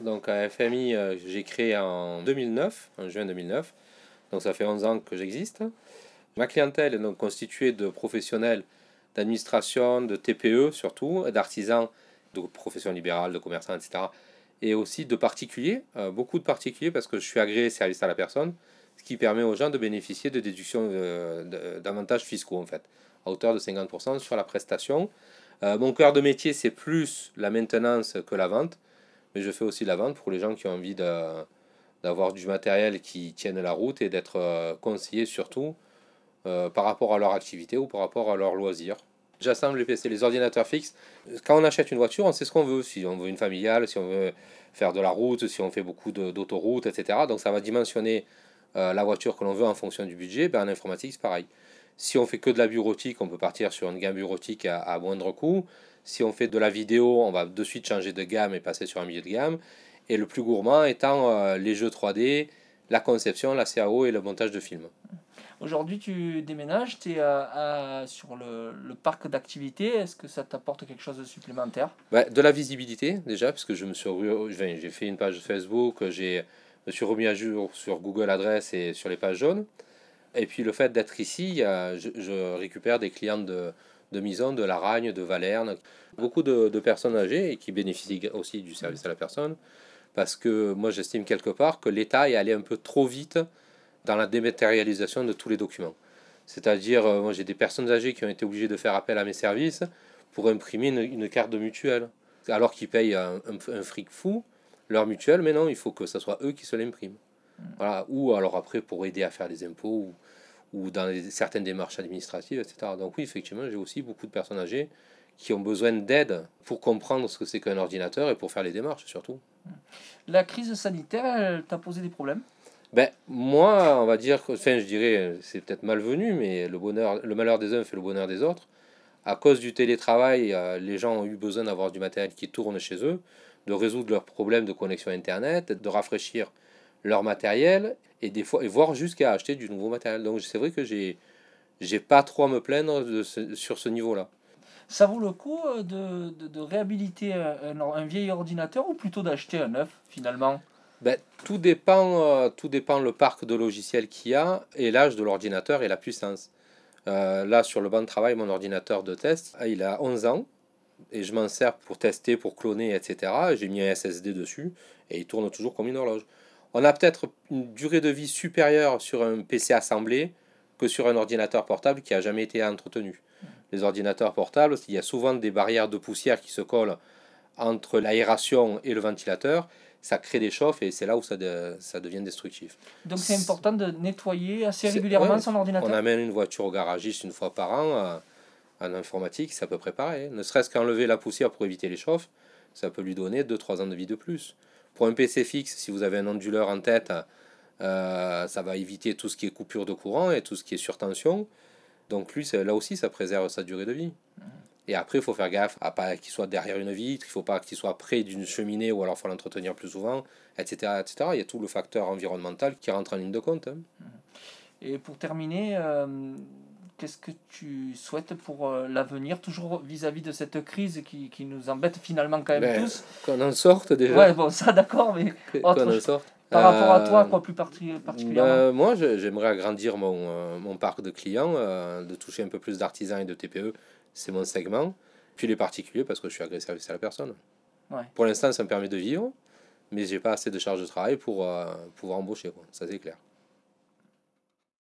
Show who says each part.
Speaker 1: Donc à FMI, j'ai créé en 2009, en juin 2009. Donc ça fait 11 ans que j'existe. Ma clientèle est donc constituée de professionnels d'administration, de TPE surtout, d'artisans, de professions libérales, de commerçants, etc. Et aussi de particuliers, beaucoup de particuliers parce que je suis agréé service à la personne, ce qui permet aux gens de bénéficier de déductions d'avantages fiscaux en fait, à hauteur de 50% sur la prestation. Mon cœur de métier, c'est plus la maintenance que la vente, mais je fais aussi la vente pour les gens qui ont envie d'avoir du matériel qui tienne la route et d'être conseillés surtout par rapport à leur activité ou par rapport à leur loisir. J'assemble les PC, les ordinateurs fixes. Quand on achète une voiture, on sait ce qu'on veut. Si on veut une familiale, si on veut faire de la route, si on fait beaucoup d'autoroutes, etc. Donc ça va dimensionner la voiture que l'on veut en fonction du budget. Ben, en informatique, c'est pareil. Si on fait que de la bureautique, on peut partir sur une gamme bureautique à moindre coût. Si on fait de la vidéo, on va de suite changer de gamme et passer sur un milieu de gamme. Et le plus gourmand étant les jeux 3D, la conception, la CAO et le montage de films.
Speaker 2: Aujourd'hui, tu déménages, tu es sur le parc d'activités. Est-ce que ça t'apporte quelque chose de supplémentaire?
Speaker 1: Ouais, de la visibilité déjà, parce que j'ai fait une page Facebook, me suis remis à jour sur Google Adresse et sur les pages jaunes. Et puis le fait d'être ici, je récupère des clients de Mison, de Laragne, de Valerne, beaucoup de personnes âgées et qui bénéficient aussi du service à la personne, parce que moi j'estime quelque part que l'État est allé un peu trop vite dans la dématérialisation de tous les documents. C'est-à-dire, moi j'ai des personnes âgées qui ont été obligées de faire appel à mes services pour imprimer une carte de mutuelle, alors qu'ils payent un fric fou, leur mutuelle, mais non, il faut que ce soit eux qui se l'impriment. Voilà. Ou alors après pour aider à faire les impôts ou dans certaines démarches administratives, etc. Donc oui, effectivement, j'ai aussi beaucoup de personnes âgées qui ont besoin d'aide pour comprendre ce que c'est qu'un ordinateur et pour faire les démarches surtout.
Speaker 2: La crise sanitaire, elle t'a posé des problèmes?
Speaker 1: Ben, moi, on va dire que, enfin, je dirais, c'est peut-être malvenu, mais le malheur des uns fait le bonheur des autres. À cause du télétravail, les gens ont eu besoin d'avoir du matériel qui tourne chez eux, de résoudre leurs problèmes de connexion Internet, de rafraîchir leur matériel et des fois, et voire jusqu'à acheter du nouveau matériel. Donc c'est vrai que j'ai pas trop à me plaindre sur ce niveau-là.
Speaker 2: Ça vaut le coup de réhabiliter un vieil ordinateur ou plutôt d'acheter un neuf finalement?
Speaker 1: Ben, tout dépend le parc de logiciels qu'il y a et l'âge de l'ordinateur et la puissance. Là, sur le banc de travail, mon ordinateur de test, il a 11 ans et je m'en sers pour tester, pour cloner, etc. J'ai mis un SSD dessus et il tourne toujours comme une horloge. On a peut-être une durée de vie supérieure sur un PC assemblé que sur un ordinateur portable qui a jamais été entretenu. Les ordinateurs portables, il y a souvent des barrières de poussière qui se collent entre l'aération et le ventilateur. Ça crée des chauffes et c'est là où ça devient destructif.
Speaker 2: Donc c'est important de nettoyer assez
Speaker 1: Ouais,
Speaker 2: régulièrement son
Speaker 1: on
Speaker 2: ordinateur?
Speaker 1: amène une voiture au garagiste une fois par an. En informatique, c'est à peu près pareil. Ne serait-ce qu'enlever la poussière pour éviter les chauffes, ça peut lui donner 2-3 ans de vie de plus. Pour un PC fixe, si vous avez un onduleur en tête, ça va éviter tout ce qui est coupure de courant et tout ce qui est surtension. Donc lui, là aussi, ça préserve sa durée de vie. Et après, il faut faire gaffe à pas qu'il soit derrière une vitre, il ne faut pas qu'il soit près d'une cheminée ou alors il faut l'entretenir plus souvent, etc., etc. Il y a tout le facteur environnemental qui rentre en ligne de compte. Hein.
Speaker 2: Et pour terminer, qu'est-ce que tu souhaites pour l'avenir, toujours vis-à-vis de cette crise qui nous embête finalement quand même
Speaker 1: Ben,
Speaker 2: tous?
Speaker 1: qu'on en sorte déjà.
Speaker 2: Ouais, bon, ça d'accord, mais
Speaker 1: Qu'on
Speaker 2: autre,
Speaker 1: en sorte.
Speaker 2: par rapport à toi, quoi, plus particulièrement?
Speaker 1: Ben, moi, j'aimerais agrandir mon parc de clients, de toucher un peu plus d'artisans et de TPE, c'est mon segment. Puis les particuliers, parce que je suis agréé service à la personne.
Speaker 2: Ouais.
Speaker 1: Pour l'instant, ça me permet de vivre, mais j'ai pas assez de charge de travail pour pouvoir embaucher, quoi. Ça, c'est clair.